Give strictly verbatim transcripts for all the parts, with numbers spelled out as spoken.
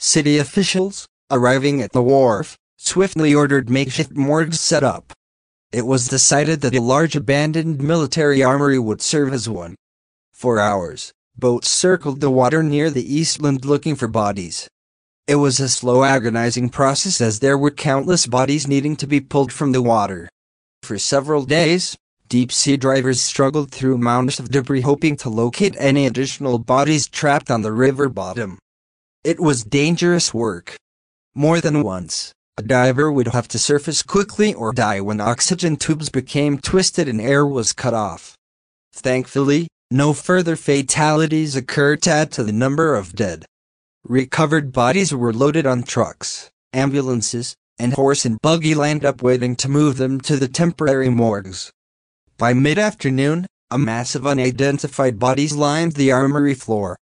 City officials, arriving at the wharf, swiftly ordered makeshift morgues set up. It was decided that a large abandoned military armory would serve as one. For hours, boats circled the water near the Eastland looking for bodies. It was a slow, agonizing process as there were countless bodies needing to be pulled from the water. For several days, deep-sea divers struggled through mounds of debris hoping to locate any additional bodies trapped on the river bottom. It was dangerous work. More than once, a diver would have to surface quickly or die when oxygen tubes became twisted and air was cut off. Thankfully, no further fatalities occurred to add to the number of dead. Recovered bodies were loaded on trucks, ambulances, and horse and buggy lined up waiting to move them to the temporary morgues. By mid-afternoon, a mass of unidentified bodies lined the armory floor.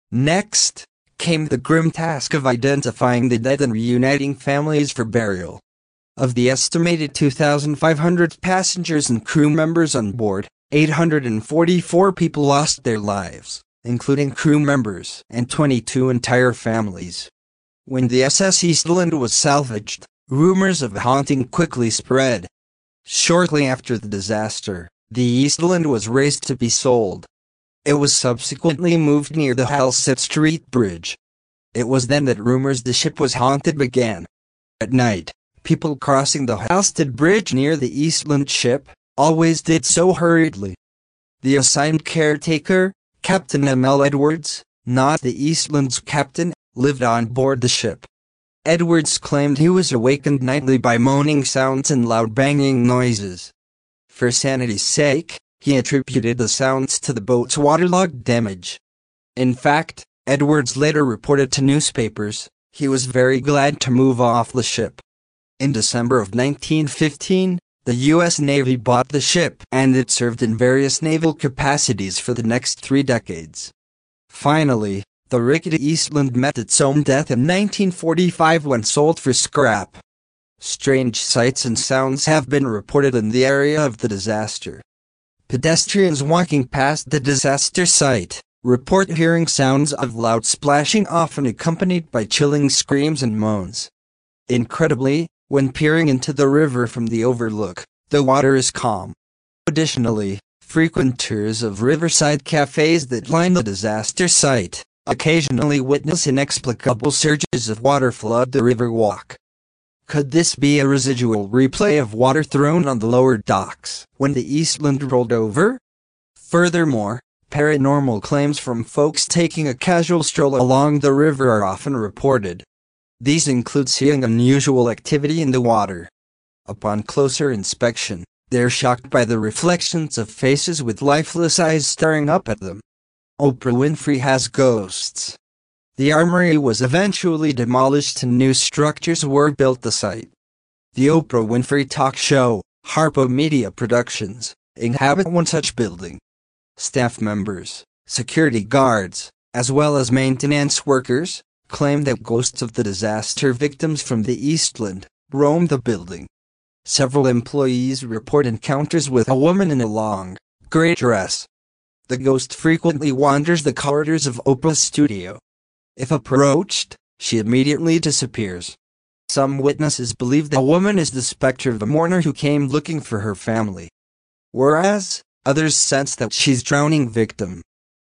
Next, came the grim task of identifying the dead and reuniting families for burial. Of the estimated two thousand five hundred passengers and crew members on board, eight hundred forty-four people lost their lives, including crew members and twenty-two entire families. When the S S Eastland was salvaged, rumors of a haunting quickly spread. Shortly after the disaster, the Eastland was raised to be sold. It was subsequently moved near the Halsted Street Bridge. It was then that rumors the ship was haunted began. At night, people crossing the Halsted Bridge near the Eastland ship always did so hurriedly. The assigned caretaker, Captain M L Edwards, not the Eastland's captain, lived on board the ship. Edwards claimed he was awakened nightly by moaning sounds and loud banging noises. For sanity's sake, he attributed the sounds to the boat's waterlogged damage. In fact, Edwards later reported to newspapers, he was very glad to move off the ship. In December of nineteen fifteen, the U S Navy bought the ship and it served in various naval capacities for the next three decades. Finally, the rickety Eastland met its own death in nineteen forty-five when sold for scrap. Strange sights and sounds have been reported in the area of the disaster. Pedestrians walking past the disaster site report hearing sounds of loud splashing, often accompanied by chilling screams and moans. Incredibly, when peering into the river from the overlook, the water is calm. Additionally, frequenters of riverside cafes that line the disaster site occasionally witness inexplicable surges of water flood the river walk. Could this be a residual replay of water thrown on the lower docks when the Eastland rolled over? Furthermore, paranormal claims from folks taking a casual stroll along the river are often reported. These include seeing unusual activity in the water. Upon closer inspection, they're shocked by the reflections of faces with lifeless eyes staring up at them. Oprah Winfrey has ghosts. The armory was eventually demolished and new structures were built at the site. The Oprah Winfrey Talk Show, Harpo Media Productions, inhabit one such building. Staff members, security guards, as well as maintenance workers, claim that ghosts of the disaster victims from the Eastland roam the building. Several employees report encounters with a woman in a long, gray dress. The ghost frequently wanders the corridors of Oprah's studio. If approached, she immediately disappears. Some witnesses believe the woman is the specter of a mourner who came looking for her family, whereas others sense that she's drowning victim.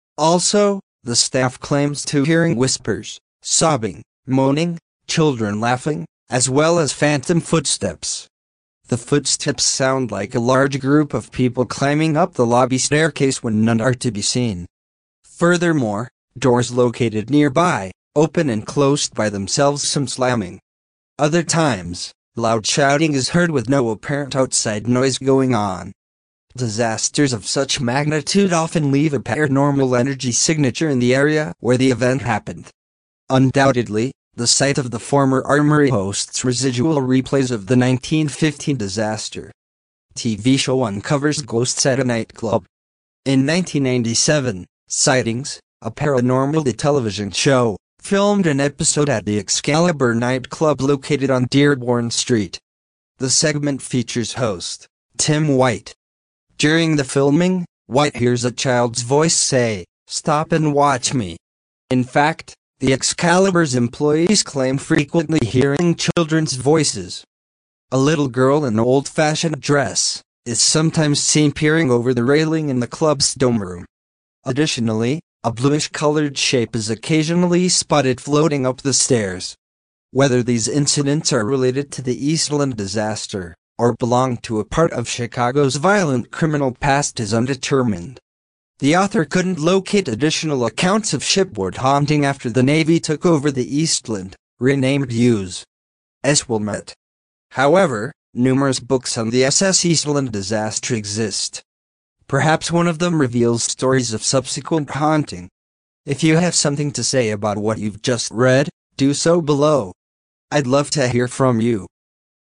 Also, the staff claims to hearing whispers, sobbing, moaning, children laughing, as well as phantom footsteps. The footsteps sound like a large group of people climbing up the lobby staircase when none are to be seen. Furthermore, doors located nearby open and closed by themselves, some slamming. Other times, loud shouting is heard with no apparent outside noise going on. Disasters of such magnitude often leave a paranormal energy signature in the area where the event happened. Undoubtedly, the site of the former armory hosts residual replays of the nineteen fifteen disaster. T V show uncovers ghosts at a nightclub. In nineteen ninety-seven, Sightings, a paranormal television show, filmed an episode at the Excalibur nightclub located on Dearborn Street. The segment features host Tim White. During the filming, White hears a child's voice say, "Stop and watch me." In fact, The Excalibur's employees claim frequently hearing children's voices. A little girl in an old-fashioned dress is sometimes seen peering over the railing in the club's dome room. Additionally, a bluish-colored shape is occasionally spotted floating up the stairs. Whether these incidents are related to the Eastland disaster or belong to a part of Chicago's violent criminal past is undetermined. The author couldn't locate additional accounts of shipboard haunting after the Navy took over the Eastland, renamed U S S Wilmette. However, numerous books on the S S Eastland disaster exist. Perhaps one of them reveals stories of subsequent haunting. If you have something to say about what you've just read, do so below. I'd love to hear from you.